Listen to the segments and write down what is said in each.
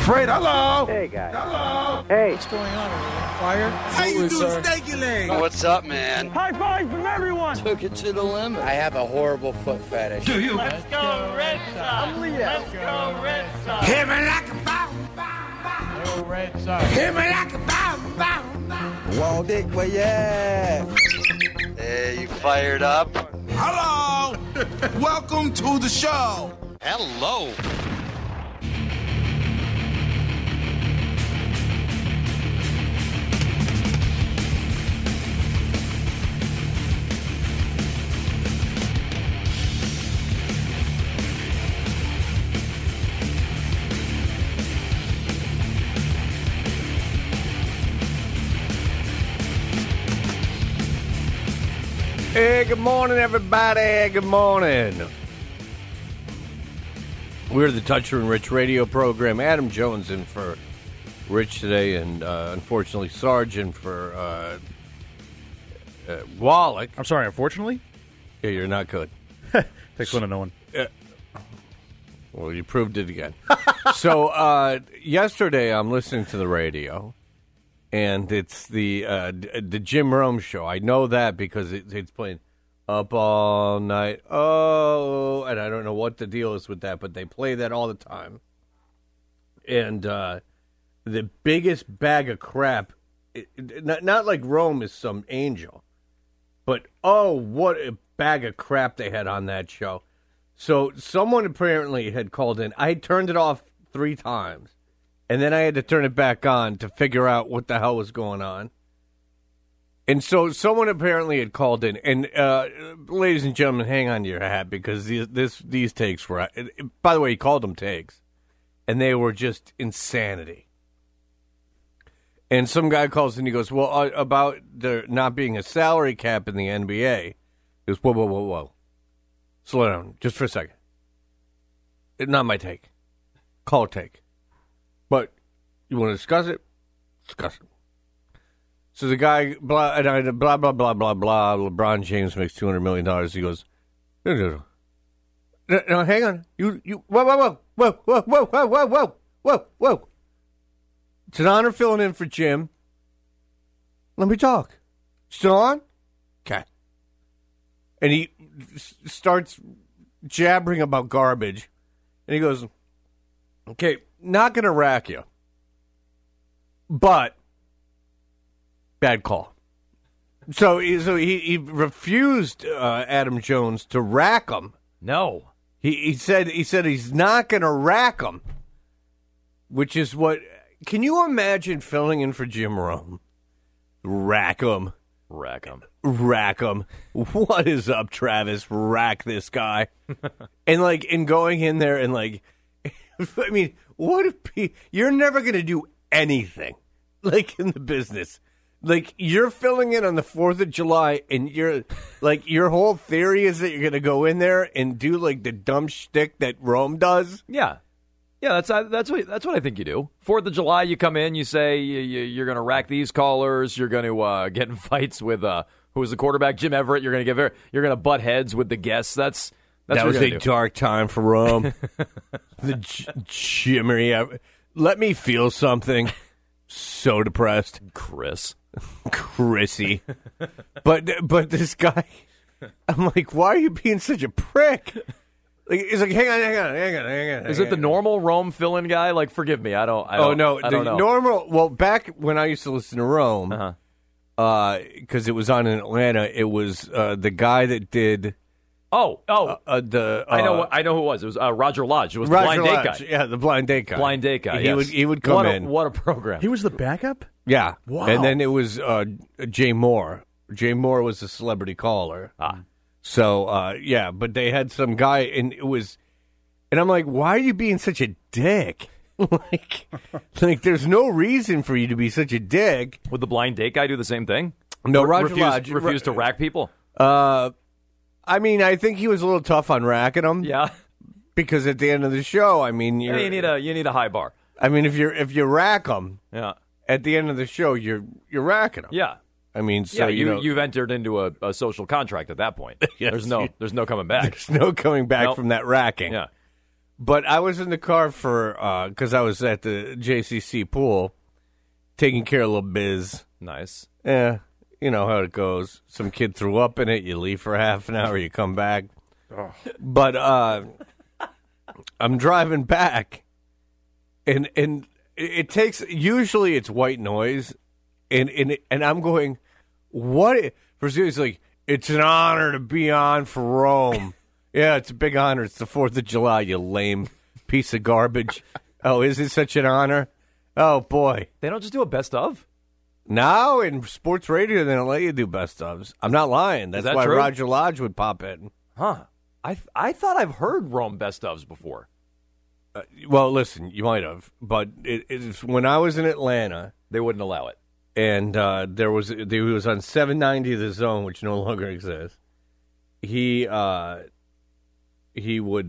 Fred, hello. Hey, guys. Hello. Hey. What's going on? Are we on fire? How you doing, Stanky Leg? What's up, man? High five from everyone. Took it to the limit. I have a horrible foot fetish. Do you? Let's go Red Sox. Let's go Red Sox. Hit me like a bomb. Go Red Sox. Hit me like a bomb. Wall dick, where you at? Hey, you fired up? Hello. Welcome to the show. Hello. Hey, good morning, everybody. Good morning. We're the Toucher and Rich radio program. Adam Jones in for Rich today, and unfortunately, Sargent for Wallach. I'm sorry, unfortunately? Yeah, you're not good. Takes one to know one. Well, you proved it again. So, yesterday, I'm listening to the radio, and it's the Jim Rome show. I know that because it's playing Up All Night. Oh, and I don't know what the deal is with that, but they play that all the time. And the biggest bag of crap, not like Rome is some angel, but oh, what a bag of crap they had on that show. So someone apparently had called in. I turned it off 3 times. And then I had to turn it back on to figure out what the hell was going on. And so someone apparently had called in. And, ladies and gentlemen, hang on to your hat because these takes were... By the way, he called them takes. And they were just insanity. And some guy calls in and he goes, well, about there not being a salary cap in the NBA. He goes, whoa. Slow down just for a second. Not my take. Call a take. But you want to discuss it? Discuss it. So the guy, blah, blah, blah, blah, blah, blah, LeBron James makes $200 million. He goes, no, hang on. Whoa. It's an honor filling in for Jim. Let me talk. Still on? Okay. And he starts jabbering about garbage. And he goes, okay, not going to rack you, but bad call. So he refused Adam Jones to rack him. No. He said he's not going to rack him, which is what... Can you imagine filling in for Jim Rome? Rack him. What is up, Travis? Rack this guy. and going in there and I mean... What if you're never going to do anything like in the business? Like you're filling in on the 4th of July and you're like your whole theory is that you're going to go in there and do like the dumb shtick that Rome does? Yeah. Yeah, that's what I think you do. 4th of July, you come in, you say you're going to rack these callers, you're going to get in fights with who was the quarterback, Jim Everett, you're going to butt heads with the guests. That was a dark time for Rome. The Jimmery. Let me feel something. So depressed. Chrissy. But this guy, I'm like, why are you being such a prick? Like, he's like, hang on. Is it the normal Rome fill-in guy? Like, forgive me, I don't know. Normal. Well, back when I used to listen to Rome, because it was on in Atlanta, it was the guy that did. I know who it was. It was Roger Lodge. It was the blind date guy. Yeah, the blind date guy. Blind date guy. He would come in. What a program. He was the backup? Yeah. Wow. And then it was Jay Moore. Jay Moore was the celebrity caller. So yeah, but they had some guy, and I'm like, why are you being such a dick? like there's no reason for you to be such a dick. Would the blind date guy do the same thing? No, Roger Lodge refused to rack people. I mean, I think he was a little tough on racking them. Yeah, because at the end of the show, I mean, you need a high bar. I mean, if you rack them, yeah, at the end of the show, you're racking them. Yeah, I mean, so you've entered into a social contract at that point. Yes, there's no coming back. There's no coming back from that racking. Yeah. But I was in the car for because I was at the JCC pool, taking care of little Biz. Nice. Yeah, you know how it goes. Some kid threw up in it. You leave for half an hour. You come back. Oh. But I'm driving back, and it takes. Usually it's white noise, and I'm going, what? For serious, like it's an honor to be on for Rome. Yeah, it's a big honor. It's the 4th of July, you lame piece of garbage. Oh, is it such an honor? Oh, boy. They don't just do a best of? Now in sports radio, they don't let you do best ofs. I'm not lying. That's that why true? Roger Lodge would pop in. Huh. I thought I've heard Rome best ofs before. Well, listen, you might have. But it's when I was in Atlanta. They wouldn't allow it. And he was on 790 The Zone, which no longer exists. He would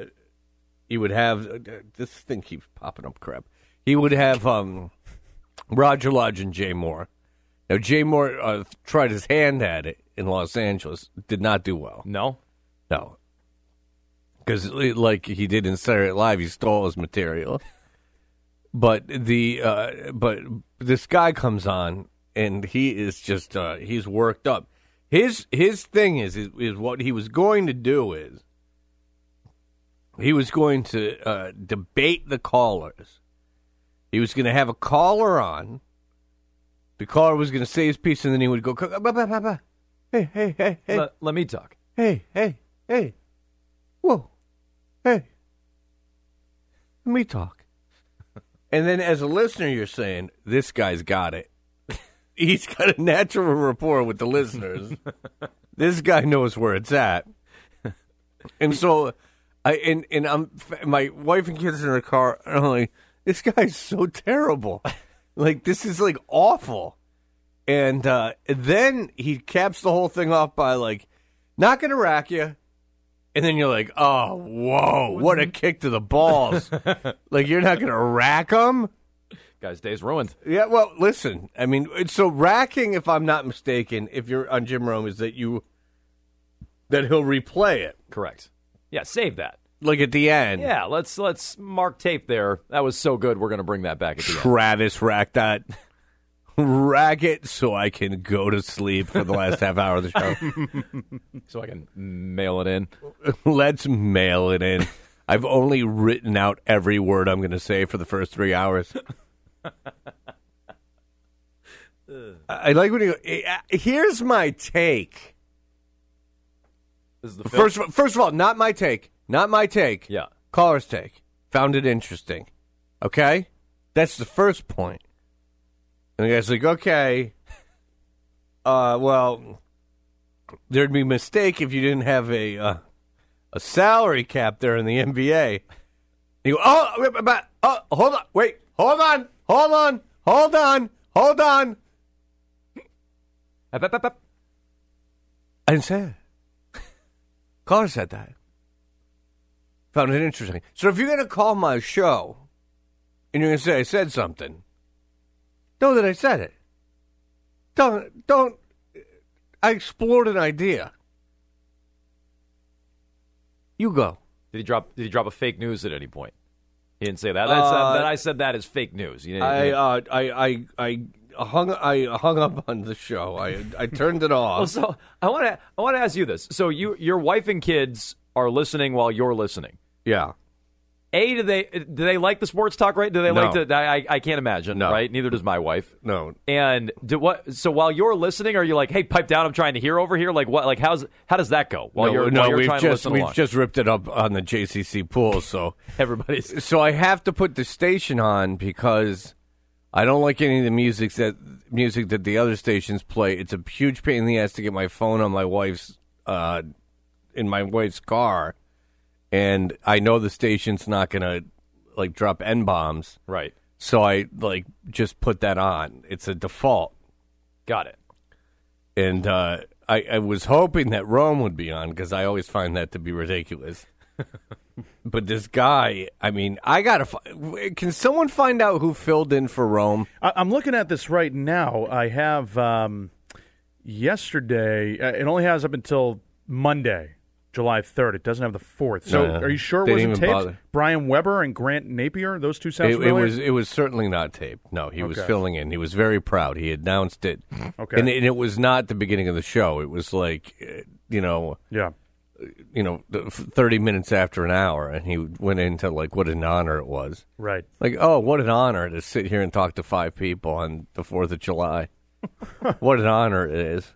have this thing keeps popping up crap. He would have Roger Lodge and Jay Moore. Now Jay Moore tried his hand at it in Los Angeles, did not do well. No, because like he did in Saturday Night Live, he stole his material. But this guy comes on and he is just he's worked up. His thing is what he was going to do is. He was going to debate the callers. He was going to have a caller on. The caller was going to say his piece, and then he would go, hey. Let me talk. Hey. Whoa. Hey. Let me talk. And then as a listener, you're saying, this guy's got it. He's got a natural rapport with the listeners. This guy knows where it's at. And so... I'm my wife and kids in her car, and I'm like, this guy's so terrible. Like, this is, like, awful. And then he caps the whole thing off by, like, not going to rack you. And then you're like, oh, whoa, what a kick to the balls. Like, you're not going to rack him? Guy's day's ruined. Yeah, well, listen. I mean, so racking, if I'm not mistaken, if you're on Jim Rome, is that he'll replay it. Correct. Yeah, save that. Like at the end. Yeah, let's mark tape there. That was so good, we're going to bring that back at the end. Travis racked that. Rack it so I can go to sleep for the last half hour of the show. So I can mail it in. Let's mail it in. I've only written out every word I'm going to say for the first 3 hours. I like when you go, here's my take. This is the First of all, not my take. Not my take. Yeah. Caller's take. Found it interesting. Okay? That's the first point. And the guy's like, okay. Well, there'd be a mistake if you didn't have a salary cap there in the NBA. You go, hold on. Wait. Hold on. I didn't say it. Caller said that. Found it interesting. So if you're going to call my show and you're going to say I said something, know that I said it. Don't. I explored an idea. You go. Did he drop a fake news at any point? He didn't say that. That I said that is fake news. You know, I hung up on the show. I turned it off. Well, so I want to ask you this. So your wife and kids are listening while you're listening. Yeah. Do they like the sports talk? Right? Do they No. like to? I can't imagine. No. Right? Neither does my wife. No. And so while you're listening, are you like, hey, pipe down? I'm trying to hear over here. Like what? Like how does that go? While you're trying to listen along? We've just ripped it up on the JCC pool. So everybody's. So I have to put the station on because I don't like any of the music that the other stations play. It's a huge pain in the ass to get my phone on my wife's in my wife's car, and I know the station's not gonna like drop N-bombs. Right. So I like just put that on. It's a default. Got it. And I was hoping that Rome would be on because I always find that to be ridiculous. But this guy, I mean, can someone find out who filled in for Rome? I'm looking at this right now. I have yesterday. It only has up until Monday. July 3rd. It doesn't have the 4th. So No, are you sure it didn't wasn't even taped? bother. Brian Weber and Grant Napier? Those two sound It familiar? was certainly not taped. No, he was Okay. filling in. He was very proud. He announced it. Okay. And it was not the beginning of the show. It was like, Yeah. 30 minutes after an hour, and he went into like what an honor it was. Right. Like, oh, what an honor to sit here and talk to 5 people on the 4th of July. What an honor it is.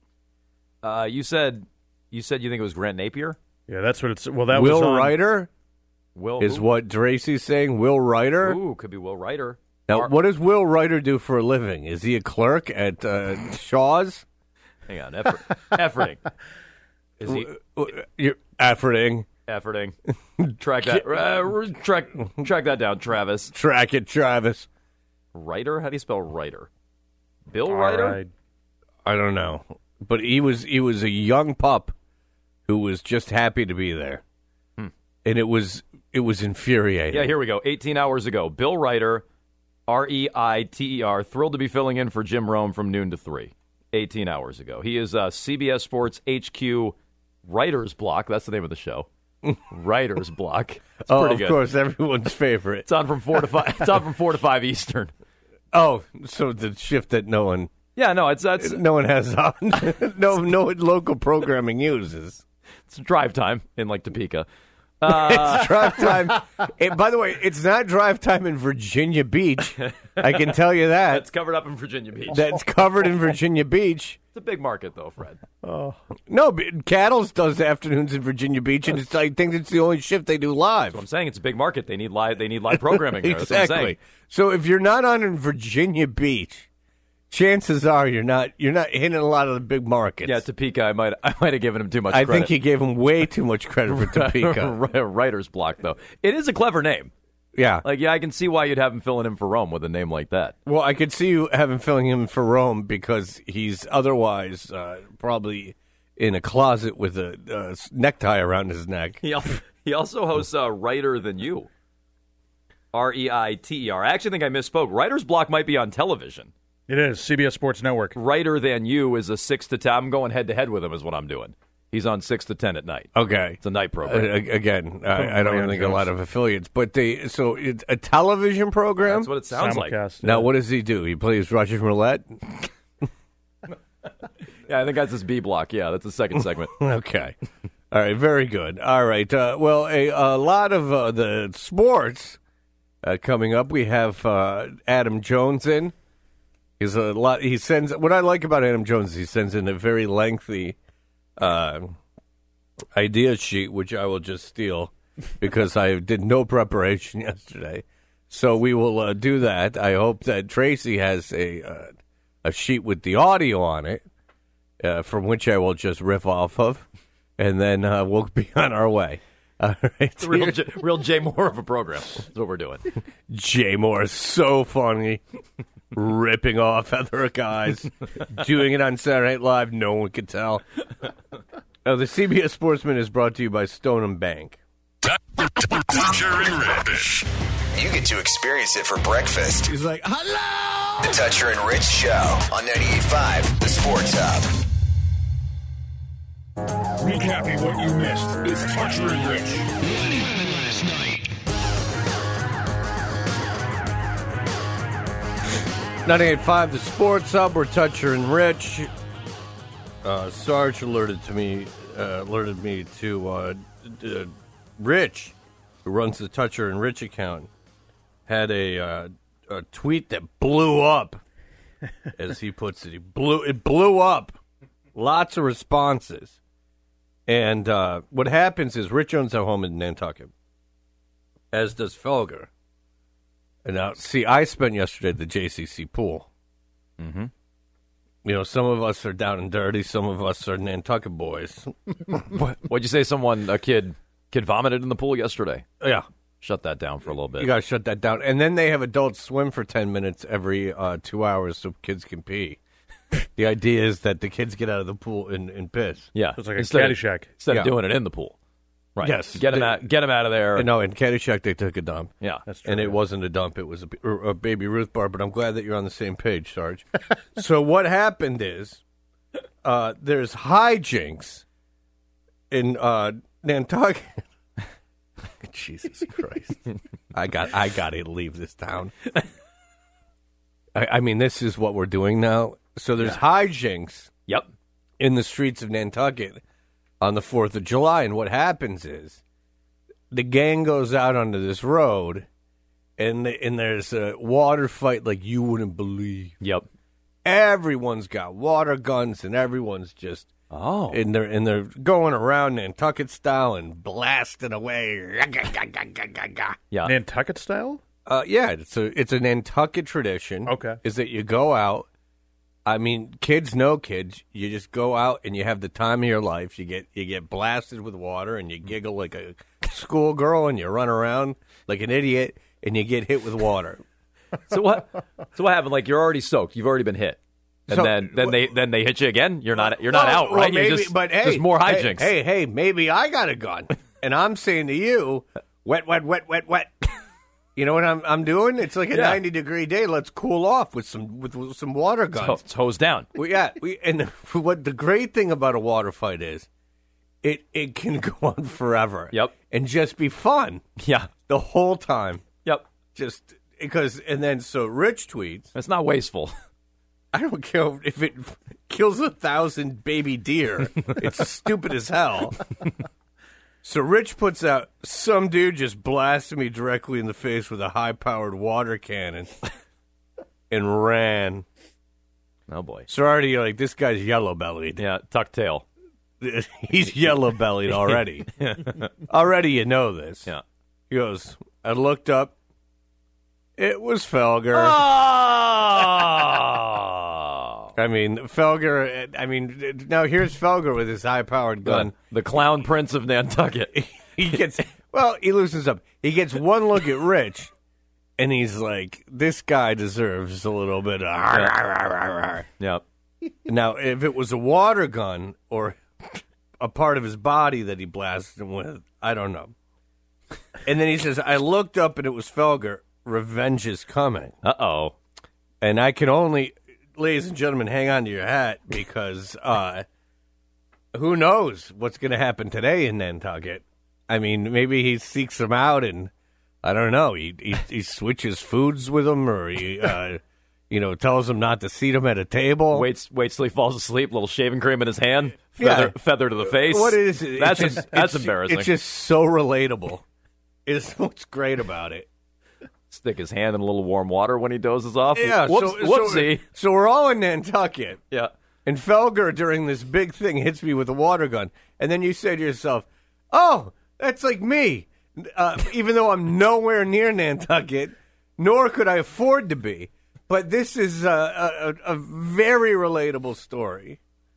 You said you think it was Grant Napier? Yeah, that's what it's. Well, that Will was on, Ryder Will is who? what Tracy's saying. Will Ryder. Ooh, could be Will Ryder. Now, what does Will Ryder do for a living? Is he a clerk at Shaw's? Hang on, efforting. Is he You're efforting. efforting? Track that. Track that down, Travis. Track it, Travis. Ryder? How do you spell Ryder? Bill All Ryder? right. I don't know, but he was a young pup who was just happy to be there, and it was infuriating. Yeah, here we go. 18 hours ago, Bill Ryder, Reiter, thrilled to be filling in for Jim Rome from noon to 3. 18 hours ago. He is CBS Sports HQ Writer's Block. That's the name of the show. Writer's Block. It's pretty of good. course, everyone's favorite. It's on from 4 to 5. It's on from 4 to 5 Eastern. Oh, so the shift that no one has on, no local programming uses. It's drive time in like Topeka. It's drive time. By the way, it's not drive time in Virginia Beach. I can tell you that. That's covered up in Virginia Beach. That's covered in Virginia Beach. It's a big market, though, Fred. No, but Cattles does afternoons in Virginia Beach, and I think it's the only shift they do live. I'm saying it's a big market. They need live programming there. That's what I'm saying. Exactly. So if you're not on in Virginia Beach, chances are you're not hitting a lot of the big markets. Yeah, Topeka. I might have given him too much I credit. think you gave him way too much credit for Topeka. Writer's Block, though. It is a clever name. Yeah. I can see why you'd have him filling in for Rome with a name like that. Well, I could see you having filling him for Rome because he's otherwise probably in a closet with a necktie around his neck. He also hosts Writer Than You. Reiter. I actually think I misspoke. Writer's Block might be on television. It is CBS Sports Network. Writer Than You is a 6 to 10. I'm going head to head with him is what I'm doing. He's on 6 to 10 at night. Okay. It's a night program. Again, I don't think a lot of affiliates, but so it's a television program? That's what it sounds like. Simulcast, Now, yeah. what does he do? He plays Russian roulette? Yeah, I think that's his B block. Yeah, that's the second segment. Okay. All right, very good. All right. Well, a lot of the sports coming up. We have Adam Jones in. He's a lot. He sends. What I like about Adam Jones is he sends in a very lengthy idea sheet, which I will just steal because I did no preparation yesterday. So we will do that. I hope that Tracy has a sheet with the audio on it, from which I will just riff off of, and then we'll be on our way. All right. It's a real Jay Moore of a program. That's what we're doing. Jay Moore is so funny. Ripping off other guys. Doing it on Saturday Night Live. No one could tell. The CBS Sportsman is brought to you by Stoneham Bank. Toucher and Rich. You get to experience it for breakfast. He's like, hello! The Toucher and Rich Show on 98.5 The Sports Hub. Recapping what you missed is Toucher and Rich. Last night. 98.5 The Sports Hub. We're Toucher and Rich. Sarge alerted me to Rich, who runs the Toucher and Rich account, had a tweet that blew up, as he puts it. It blew up. Lots of responses. And what happens is Rich owns a home in Nantucket, as does Felger. And now, see, I spent yesterday at the JCC pool. Mm-hmm. You know, some of us are down and dirty. Some of us are Nantucket boys. What'd you say? A kid vomited in the pool yesterday? Yeah. Shut that down for a little bit. You got to shut that down. And then they have adults swim for 10 minutes every 2 hours so kids can pee. The idea is that the kids get out of the pool and piss. Yeah. It's like a Caddyshack. Instead of doing it in the pool. Right. Yes. Get them out of there. No, in Caddyshack they took a dump. Yeah. That's true. And it wasn't a dump. It was a Baby Ruth bar, but I'm glad that you're on the same page, Sarge. So what happened is there's hijinks in Nantucket. Jesus Christ! I got to leave this town. I mean, this is what we're doing now. So there's hijinks. Yep. In the streets of Nantucket on the 4th of July, and what happens is the gang goes out onto this road, and there's a water fight like you wouldn't believe. Yep. Everyone's got water guns, and everyone's just and they're going around Nantucket style and blasting away. Yeah. Nantucket style? Yeah, it's a Nantucket tradition. Okay. Is that you go out. I mean, kids know kids. You just go out and you have the time of your life. You get blasted with water and you giggle like a schoolgirl and you run around like an idiot and you get hit with water. So what happened? Like you're already soaked. You've already been hit. And So, then they hit you again. You're not out, well, right? Maybe, just, but hey, just more hijinks. Hey, maybe I got a gun, and I'm saying to you, wet. You know what I'm doing? It's like a 90-degree day. Let's cool off with some water guns. It's hose down. And what the great thing about a water fight is, it can go on forever. Yep. And just be fun. Yeah. The whole time. Yep. Just because, and then so Rich tweets. It's not wasteful. I don't care if it kills 1,000 baby deer. It's stupid as hell. So Rich puts out, some dude just blasted me directly in the face with a high-powered water cannon and ran. Oh, boy. So already you're like, this guy's yellow-bellied. Yeah, tuck tail. He's yellow-bellied already. Already you know this. Yeah. He goes, I looked up. It was Felger. I mean, Felger, now here's Felger with his high-powered gun. The clown prince of Nantucket. He loosens up. He gets one look at Rich, and he's like, this guy deserves a little bit of... Yeah. Now, if it was a water gun or a part of his body that he blasted him with, I don't know. And then he says, I looked up, and it was Felger. Revenge is coming. Uh-oh. And I can only... Ladies and gentlemen, hang on to your hat because who knows what's going to happen today in Nantucket. I mean, maybe he seeks them out and, I don't know, he switches foods with them or he, tells them not to seat him at a table. Waits till he falls asleep, little shaving cream in his hand, feather to the face. What is it? That's embarrassing. It's just so relatable. It's what's great about it. Stick his hand in a little warm water when he dozes off. Yeah, whoopsie. So we're all in Nantucket. Yeah. And Felger, during this big thing, hits me with a water gun. And then you say to yourself, oh, that's like me. Even though I'm nowhere near Nantucket, nor could I afford to be. But this is a very relatable story.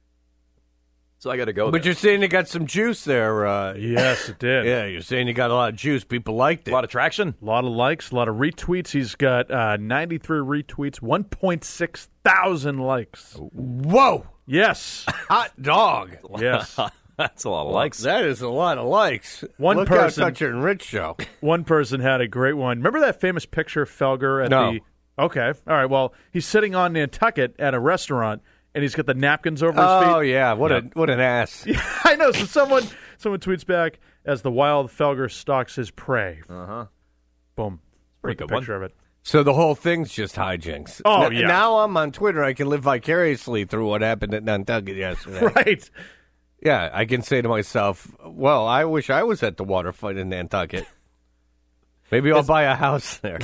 So I got to go But there. you're saying you got some juice there. Yes, it did. Yeah, you're saying you got a lot of juice. People liked it. A lot of traction. A lot of likes, a lot of retweets. He's got 93 retweets, 1.6 thousand likes. Whoa. Yes. Hot dog. Yes. That's a lot of likes. That is a lot of likes. One Look person, out, Toucher and Rich show. One person had a great one. Remember that famous picture of Felger at No. the... Okay. All right. Well, he's sitting on Nantucket at a restaurant, and he's got the napkins over his feet. Oh, yeah. What an ass. Yeah, I know. So someone tweets back, as the wild Felger stalks his prey. Uh-huh. Boom. Pretty Put good the picture of it. So the whole thing's just hijinks. Oh, yeah. Now I'm on Twitter. I can live vicariously through what happened at Nantucket yesterday. Right. Yeah, I can say to myself, well, I wish I was at the water fight in Nantucket. Maybe I'll buy a house there.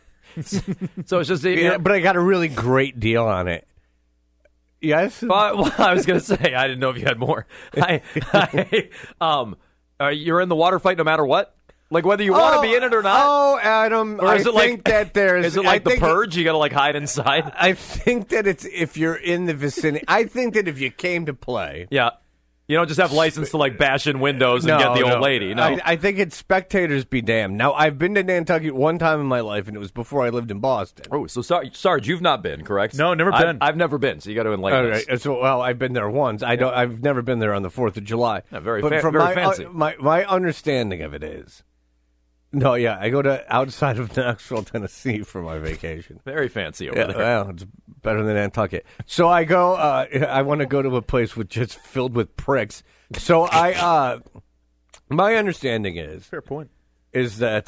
So it's just... But I got a really great deal on it. Yes? Well, I was going to say, I didn't know if you had more. You're in the water fight no matter what? Like whether you want to be in it or not? Oh, Adam, or is I it think like, that there's... Is it like The Purge? You got to like hide inside? I think that it's if you're in the vicinity. I think that if you came to play... Yeah. You don't just have license to like bash in windows and get the old lady. No, I think it's spectators be damned. Now, I've been to Nantucket one time in my life, and it was before I lived in Boston. Oh, so Sarge, you've not been, correct? No, never been. I've never been, so you got to enlighten us. Right. So, well, I've been there once. I've never been there on the 4th of July. Yeah, very fancy. fancy. My understanding of it is, I go to outside of Knoxville, Tennessee for my vacation. Very fancy over Yeah, there. well, it's better than Nantucket. So I go. I want to go to a place with just filled with pricks. So my understanding is Fair point. is that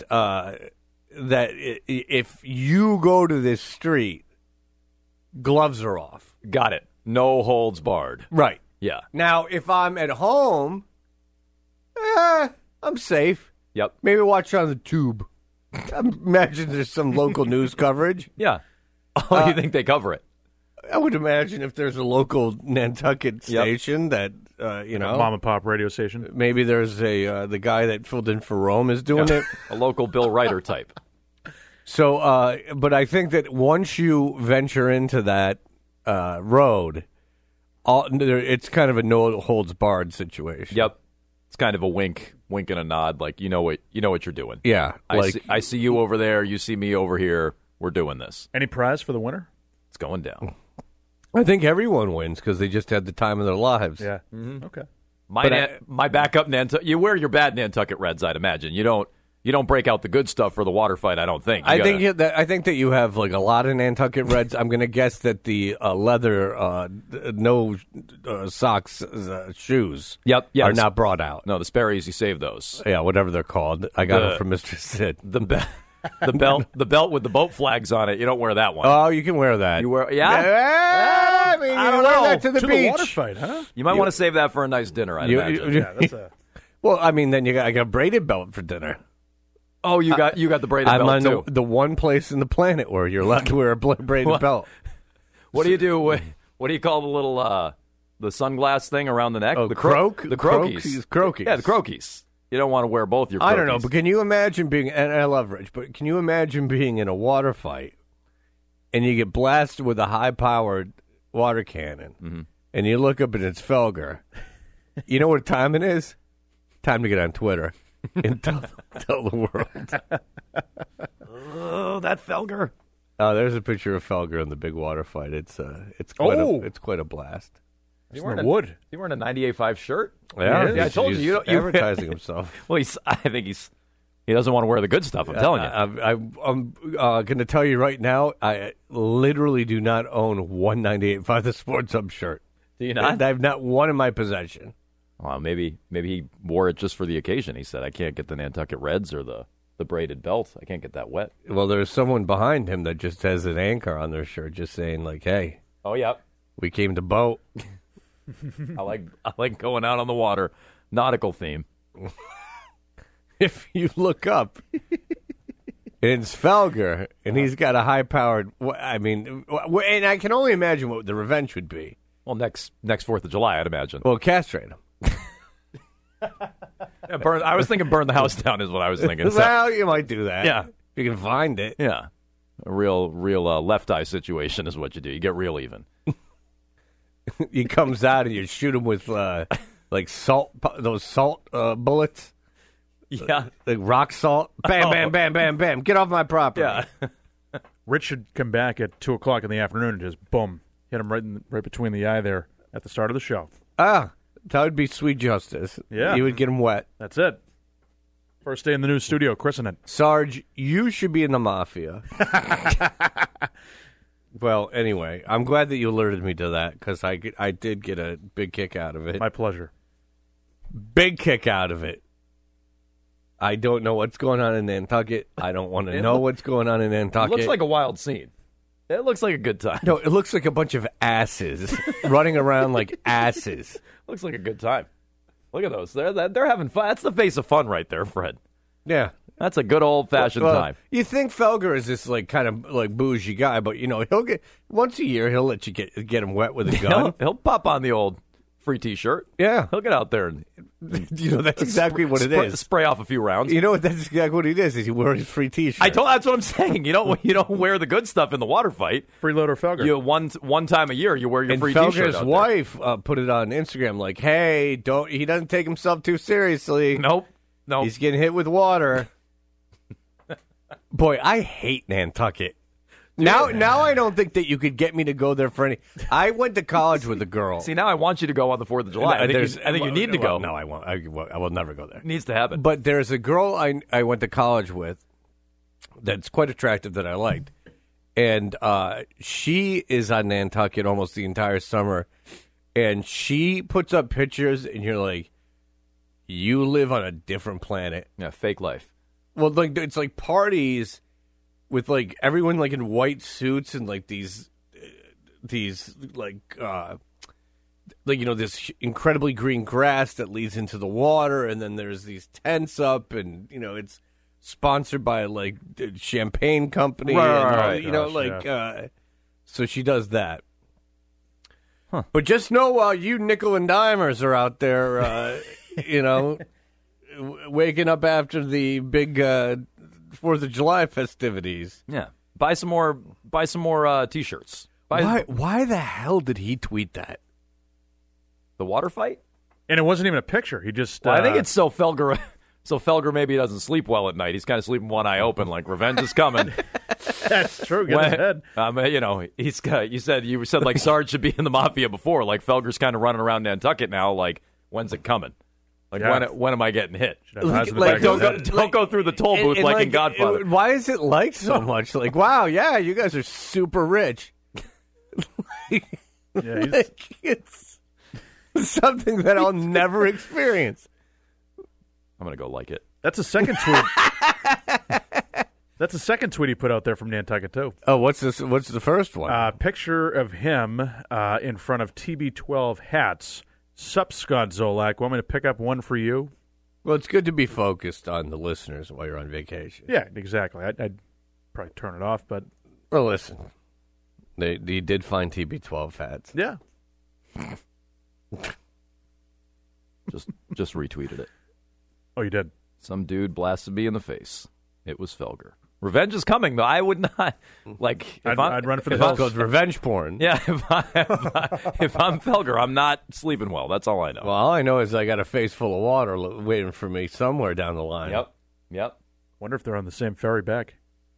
if you go to this street, gloves are off. Got it. No holds barred. Right. Yeah. Now, if I'm at home, I'm safe. Yep. Maybe watch on the tube. I imagine there's some local news coverage. Yeah. Oh, you think they cover it? I would imagine if there's a local Nantucket station that, Mom and pop radio station. maybe there's the guy that filled in for Rome is doing it. A local Bill Ryder type. So, but I think that once you venture into that road, it's kind of a no holds barred situation. Yep. It's kind of a wink and a nod, like you know what you're doing. Yeah, I see you over there, you see me over here. We're doing this. Any prize for the winner? It's going down. I think everyone wins because they just had the time of their lives. Yeah. Okay. My backup Nantucket. You wear your bad Nantucket Reds, I'd imagine. You don't break out the good stuff for the water fight. I don't think. I think that you have like a lot of Nantucket Reds. I'm going to guess that the leather no socks shoes are not brought out. No, the Sperry's, you save those. Yeah, whatever they're called. I got it from Mr. Sid. The belt with the boat flags on it. You don't wear that one. Oh, you can wear that. You wear I mean, I don't you know. wear that to the To beach. the water fight, huh? You might want to save that for a nice dinner. I'd imagine. Yeah, that's a... Well, I mean, then I got a braided belt for dinner. Oh, you got the braided I'm belt on too. the one place in the planet where you're allowed to wear a braided belt. What do you do? What do you call the little the sunglass thing around the neck? Oh, the croak? The croakies. Croakies. Yeah, the croakies. You don't want to wear both your croakies. I don't know, but can you imagine being, and I love Rich, but can you imagine being in a water fight and you get blasted with a high-powered water cannon and you look up and it's Felger? You know what time it is? Time to get on Twitter and tell the world. Oh, that Felger. Oh, there's a picture of Felger in the big water fight. It's quite a blast. Is he wearing a 98.5 shirt? Yeah, I told you. Advertising himself. Well, I think he doesn't want to wear the good stuff. I'm telling you. I'm going to tell you right now. I literally do not own 198.5 the Sports Hub shirt. Do you not? I have not one in my possession. Well, maybe he wore it just for the occasion. He said, "I can't get the Nantucket Reds or the braided belt. I can't get that wet." Well, there's someone behind him that just has an anchor on their shirt, just saying like, "Hey, oh yeah, we came to boat." I like going out on the water. Nautical theme. If you look up, it's Felger, and he's got a high-powered. I mean, and I can only imagine what the revenge would be. Well, next 4th of July, I'd imagine. Well, castrate him. Yeah, I was thinking burn the house down is what I was thinking. Well, you might do that. Yeah. You can find it. Yeah. A real left eye situation is what you do. You get real even. He comes out and you shoot him with like those salt bullets. Yeah. Like rock salt. Bam, bam, bam, bam, bam. Get off my property. Yeah. Rich should come back at 2:00 in the afternoon and just boom, hit him right between the eye there at the start of the show. Ah, that would be sweet justice. Yeah. You would get him wet. That's it. First day in the new studio, christening. Sarge, you should be in the mafia. Well, anyway, I'm glad that you alerted me to that because I did get a big kick out of it. My pleasure. Big kick out of it. I don't know what's going on in Nantucket. I don't want to know what's going on in Nantucket. It looks like a wild scene. It looks like a good time. No, it looks like a bunch of asses running around like asses. Looks like a good time. Look at those. They're having fun. That's the face of fun right there, Fred. Yeah. That's a good old-fashioned time. You think Felger is this like kind of like bougie guy, but he'll get once a year he'll let you get him wet with a gun. He'll pop on the old free T-shirt. Yeah, he'll get out there and that's exactly what it is. Spray off a few rounds. You know what? That's exactly what it is. Is he wearing his free T-shirt? That's what I'm saying. You don't wear the good stuff in the water fight. Freeloader Felger. You one time a year you wear your free T-shirt. Felger's wife put it on Instagram like, "Hey, he doesn't take himself too seriously. Nope. He's getting hit with water." Boy, I hate Nantucket. Now I don't think that you could get me to go there for any. I went to college with a girl. See, now I want you to go on the 4th of July. I think you need to go. No, I won't. I will never go there. It needs to happen. But there's a girl I went to college with that's quite attractive that I liked. And she is on Nantucket almost the entire summer. And she puts up pictures, and you're like, you live on a different planet. Yeah, fake life. Well, like it's like parties with like everyone like in white suits and like these like this incredibly green grass that leads into the water, and then there's these tents up, and it's sponsored by like the champagne company, so she does that. Huh. But just know, you nickel and dimers are out there, waking up after the big 4th of July festivities. Yeah, buy some more T-shirts. Why the hell did he tweet that? The water fight? And it wasn't even a picture. He just. Well, I think it's so Felger. So Felger maybe doesn't sleep well at night. He's kind of sleeping one eye open, like revenge is coming. That's true. Get ahead. You said like Sarge should be in the mafia before. Like Felger's kind of running around Nantucket now. Like, when's it coming? Like, when am I getting hit? Don't go through the toll booth like in Godfather. Why is it liked so much? Like, wow, yeah, you guys are super rich. It's something that I'll never experience. I'm going to go like it. That's a second tweet. That's the second tweet he put out there from Nantucket, too. Oh, what's this? What's the first one? Picture of him in front of TB12 hats. Sup, Scott Zolak. Want me to pick up one for you? Well, it's good to be focused on the listeners while you're on vacation. Yeah, exactly. I'd probably turn it off, but... Well, listen. They did find TB12 hats. Yeah. Just retweeted it. Oh, you did? Some dude blasted me in the face. It was Felger. Revenge is coming, though. I would not I'd run for the hills. It's revenge porn. Yeah, if I'm Felger, I'm not sleeping well. That's all I know. Well, all I know is I got a face full of water waiting for me somewhere down the line. Yep. Wonder if they're on the same ferry back.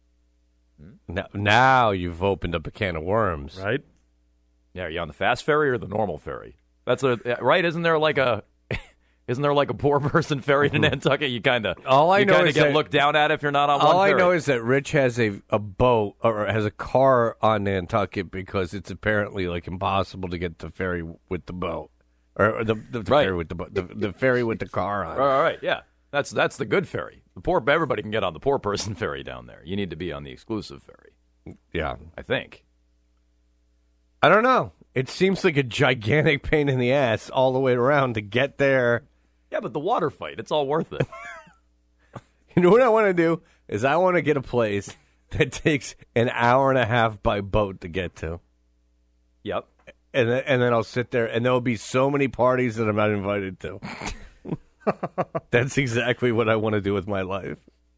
Now you've opened up a can of worms, right? Yeah, are you on the fast ferry or the normal ferry? That's right. Isn't there like a poor person ferry to Nantucket? You kind of get looked down at if you're not on one ferry. All I know is that Rich has a boat or has a car on Nantucket because it's apparently like impossible to get the ferry with the boat or the ferry with the boat, the ferry with the car on. All right, yeah, that's the good ferry. Everybody can get on the poor person ferry down there. You need to be on the exclusive ferry. Yeah, I think. I don't know. It seems like a gigantic pain in the ass all the way around to get there. Yeah, but the water fight, it's all worth it. You know what I want to do is I want to get a place that takes an hour and a half by boat to get to. Yep. And then I'll sit there, and there'll be so many parties that I'm not invited to. That's exactly what I want to do with my life.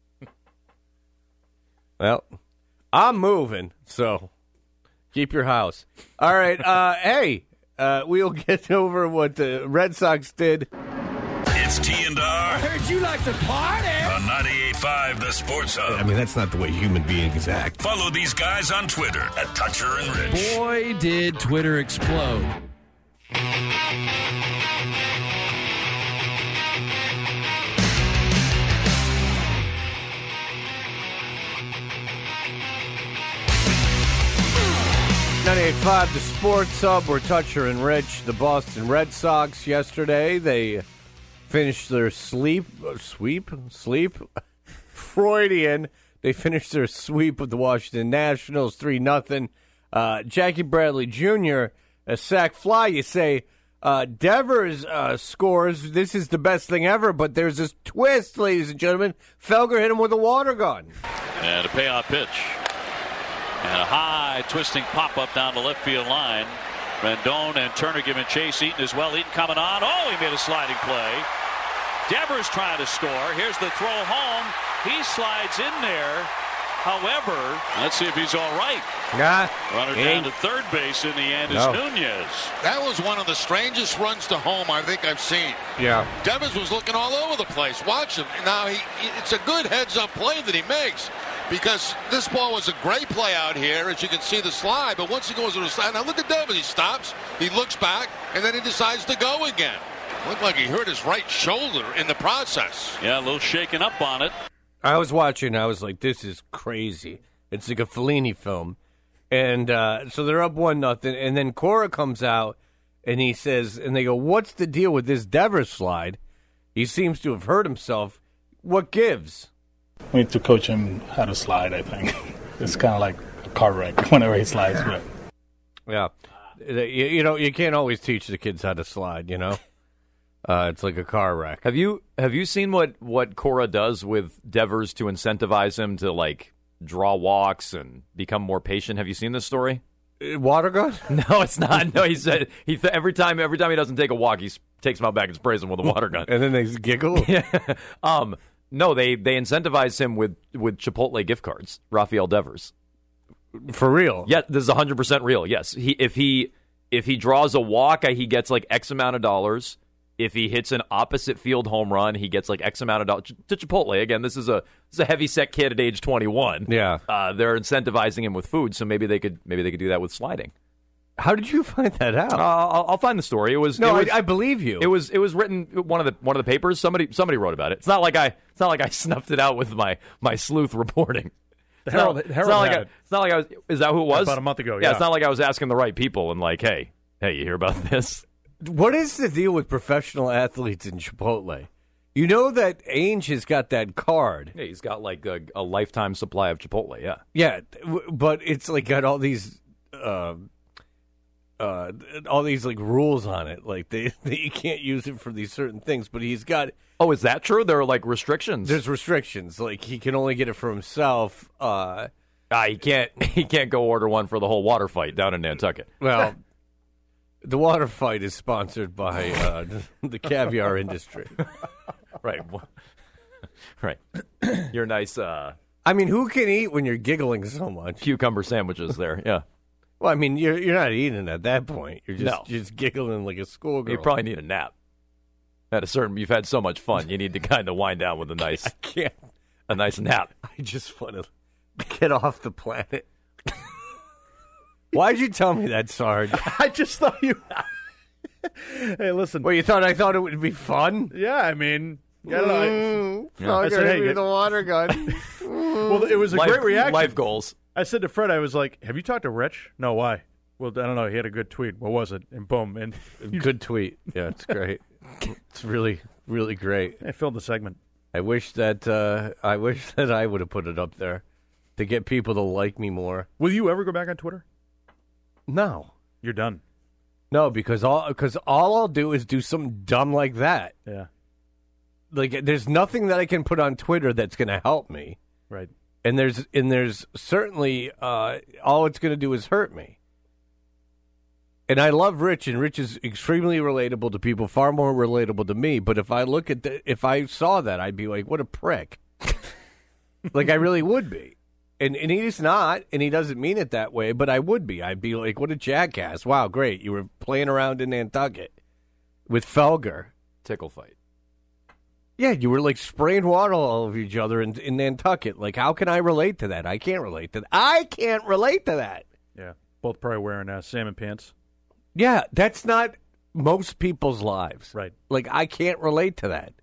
Well, I'm moving, so keep your house. All right, hey, we'll get over what the Red Sox did. It's T&R. I heard you like to party. On 98.5 The Sports Hub. I mean, that's not the way human beings act. Follow these guys on Twitter at Toucher and Rich. Boy, did Twitter explode. .5 The Sports Hub. We're Toucher and Rich. The Boston Red Sox yesterday, they finished their sweep. Freudian. They finished their sweep with the Washington Nationals 3-0. Jackie Bradley Jr., a sac fly. You say Devers scores. This is the best thing ever, but there's this twist, ladies and gentlemen. Felger hit him with a water gun. And a payoff pitch. And a high twisting pop-up down the left field line. Rendon and Turner giving chase. Eaton as well. Eaton coming on. Oh, he made a sliding play. Devers trying to score. Here's the throw home. He slides in there. However, let's see if he's all right. Runner down to third base in the end is Nunez. That was one of the strangest runs to home I think I've seen. Yeah. Devers was looking all over the place. Watch him. Now, it's a good heads-up play that he makes because this ball was a great play out here, as you can see the slide, but once he goes to the side, now look at Devers. He stops, he looks back, and then he decides to go again. Looked like he hurt his right shoulder in the process. Yeah, a little shaken up on it. I was watching. I was like, this is crazy. It's like a Fellini film. And so they're up 1-0, and then Cora comes out, and he says, and they go, "What's the deal with this Devers slide? He seems to have hurt himself. What gives?" We need to coach him how to slide, I think. It's kind of like a car wreck whenever he slides. But. Yeah. You can't always teach the kids how to slide, you know? It's like a car wreck. Have you seen what Cora does with Devers to incentivize him to, like, draw walks and become more patient? Have you seen this story? Water gun? No, it's not. No, he said every time he doesn't take a walk, he takes him out back and sprays him with a water gun. And then they giggle? Yeah. No, they incentivize him with Chipotle gift cards, Rafael Devers. For real? Yeah, this is 100% real, yes. If he draws a walk, he gets like X amount of dollars. If he hits an opposite field home run, he gets like X amount of dollars. To Chipotle, again, this is a heavy-set kid at age 21. Yeah. They're incentivizing him with food, so maybe they could do that with sliding. How did you find that out? I'll find the story. I believe you. It was written one of the papers. Somebody wrote about it. It's not like I snuffed it out with my sleuth reporting. It's not like I was. Is that who it was? About a month ago. Yeah, it's not like I was asking the right people and like, hey, you hear about this? What is the deal with professional athletes in Chipotle? You know that Ainge has got that card. Yeah, he's got like a lifetime supply of Chipotle. Yeah. Yeah, but it's like got all these like rules on it. Like you can't use it for these certain things. But he's got. Oh, is that true? There are like restrictions. There's restrictions. Like he can only get it for himself. He can't go order one for the whole water fight down in Nantucket. Well, the water fight is sponsored by the caviar industry. Right. Right. You're nice. I mean, who can eat when you're giggling so much? Cucumber sandwiches there. Yeah. Well, I mean, you're not eating at that point. You're just giggling like a schoolgirl. You probably need a nap. You've had so much fun. You need to kind of wind down with a nice. I can't. A nice nap. I just want to get off the planet. Why'd you tell me that, Sarge? I just thought you. Hey, listen. Well, you thought I thought it would be fun? Yeah, I mean. I said, hey, the water gun. Well, it was a great reaction. Life goals. I said to Fred, I was like, have you talked to Rich? No, why? Well, I don't know. He had a good tweet. What was it? And boom. And good tweet. Yeah, it's great. It's really, really great. I filled the segment. I wish that I would have put it up there to get people to like me more. Will you ever go back on Twitter? No. You're done. No, because all I'll do is do something dumb like that. Yeah. Like there's nothing that I can put on Twitter that's going to help me. Right. And there's certainly all it's going to do is hurt me. And I love Rich, and Rich is extremely relatable to people, far more relatable to me. But if I saw that, I'd be like, what a prick. Like I really would be. And he's not, and he doesn't mean it that way, but I would be. I'd be like, what a jackass. Wow, great. You were playing around in Nantucket with Felger. Tickle fight. Yeah, you were like spraying water all over each other in Nantucket. Like, how can I relate to that? I can't relate to that. I can't relate to that. Yeah, both probably wearing salmon pants. Yeah, that's not most people's lives. Right. Like, I can't relate to that.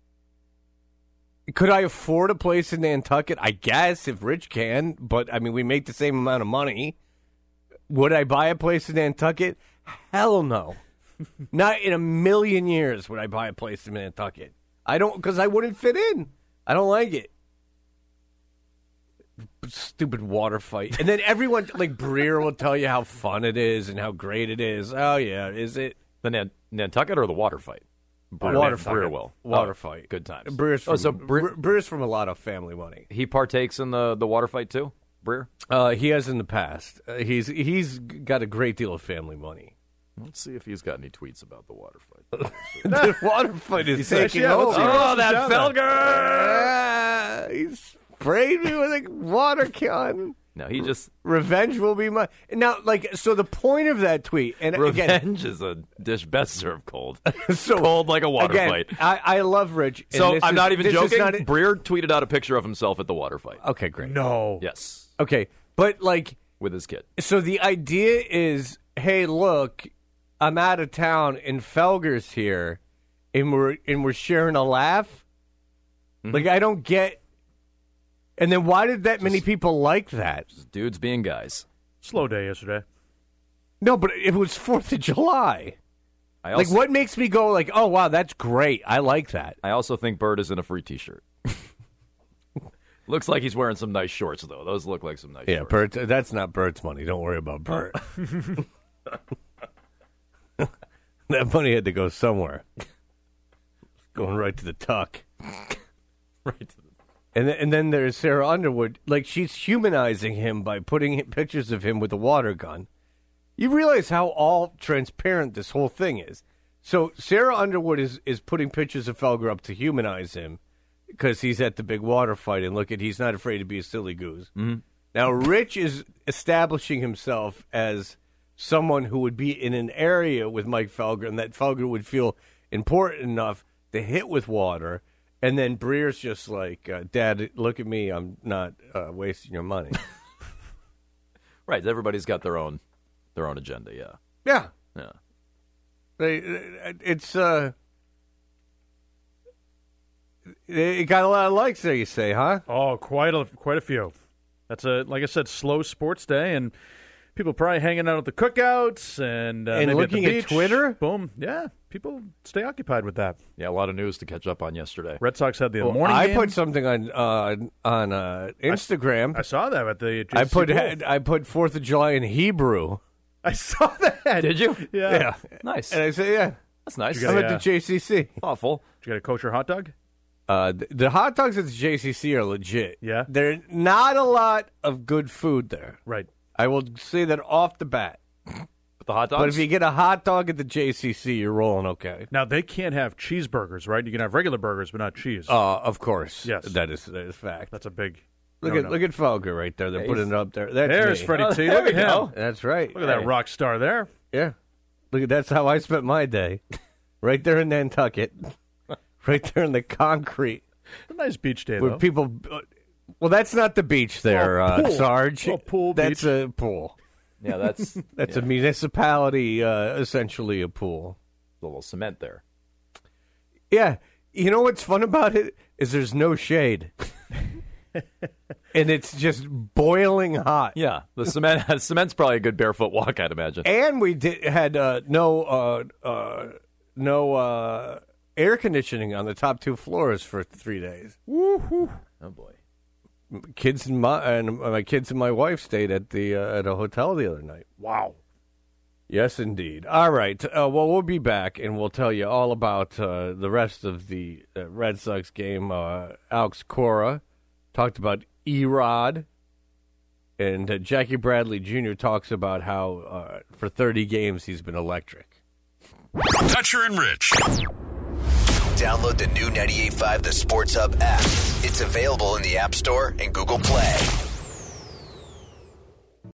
Could I afford a place in Nantucket? I guess, if Rich can. But, I mean, we make the same amount of money. Would I buy a place in Nantucket? Hell no. Not in a million years would I buy a place in Nantucket. I don't, because I wouldn't fit in. I don't like it. Stupid water fight. And then everyone, like Breer will tell you how fun it is and how great it is. Oh, yeah, is it? The Nantucket or the water fight? Breer will. Water fight. Good times. Breer's from a lot of family money. He partakes in the water fight too, Breer? He has in the past. He's got a great deal of family money. Let's see if he's got any tweets about the water fight. The water fight is taking over. Oh, that Felger! He sprayed me with a water gun. No, he just... Revenge will be mine. Now, so the point of that tweet... and Revenge is a dish best served cold. Cold like a water fight. I love Rich. So I'm not even joking. Breer tweeted out a picture of himself at the water fight. Okay, great. No. Yes. Okay, but with his kid. So the idea is, hey, look, I'm out of town and Felger's here, and we're sharing a laugh. Mm-hmm. I don't get... And then why did that many people like that? Just dudes being guys. Slow day yesterday. No, but it was 4th of July. What makes me go like, oh, wow, that's great. I like that. I also think Bird is in a free T-shirt. Looks like he's wearing some nice shorts, though. Those look like some nice shorts. Yeah, Bert, that's not Bert's money. Don't worry about Bert. That money had to go somewhere. Going right to the tuck. Right to the... And then there's Sarah Underwood. Like, she's humanizing him by putting pictures of him with a water gun. You realize how all transparent this whole thing is. So Sarah Underwood is putting pictures of Felger up to humanize him because he's at the big water fight, and he's not afraid to be a silly goose. Mm-hmm. Now, Rich is establishing himself as someone who would be in an area with Mike Felger, and that Felger would feel important enough to hit with water. And then Breer's just like, Dad, look at me. I'm not wasting your money. Right. Everybody's got their own agenda, yeah. Yeah. Yeah. It got a lot of likes there, you say, huh? Oh, quite a few. That's like I said, slow sports day, and people probably hanging out at the cookouts and maybe looking at the beach. At Twitter. Boom, yeah. People stay occupied with that. Yeah, a lot of news to catch up on yesterday. Red Sox had the morning I game. put something on Instagram. I saw that at the JC I put 4th of July in Hebrew. I saw that. Did you? Yeah. Nice. And I said, yeah. That's nice. I'm at the JCC. Thoughtful. Did you get a kosher hot dog? The hot dogs at the JCC are legit. Yeah? There's not a lot of good food there. Right. I will say that off the bat. The hot dogs? But if you get a hot dog at the JCC, you're rolling okay. Now, they can't have cheeseburgers, right? You can have regular burgers, but not cheese. Of course. Yes. That is fact. That's a big... Look at Felger right there. They're putting it up there. There's me. Freddie T. Look at him. That's right. Look at that rock star there. Yeah. Look at that's how I spent my day. Right there in Nantucket. Right there in the concrete. A nice beach day, where though. People... Well, that's not the beach there, Sarge. Pool that's beach. A pool. Yeah, that's... That's a municipality, essentially a pool. A little cement there. Yeah. You know what's fun about it is there's no shade. And it's just boiling hot. Yeah, the cement's probably a good barefoot walk, I'd imagine. And we had no air conditioning on the top 2 floors for 3 days. Woo-hoo. Oh boy. My kids and my wife stayed at a hotel the other night. Wow. Yes, indeed. All right. Well, we'll be back, and we'll tell you all about the rest of the Red Sox game. Alex Cora talked about Erod, and Jackie Bradley Jr. talks about how for 30 games he's been electric. Toucher and Rich. Download the new 98.5 The Sports Hub app. It's available in the App Store and Google Play.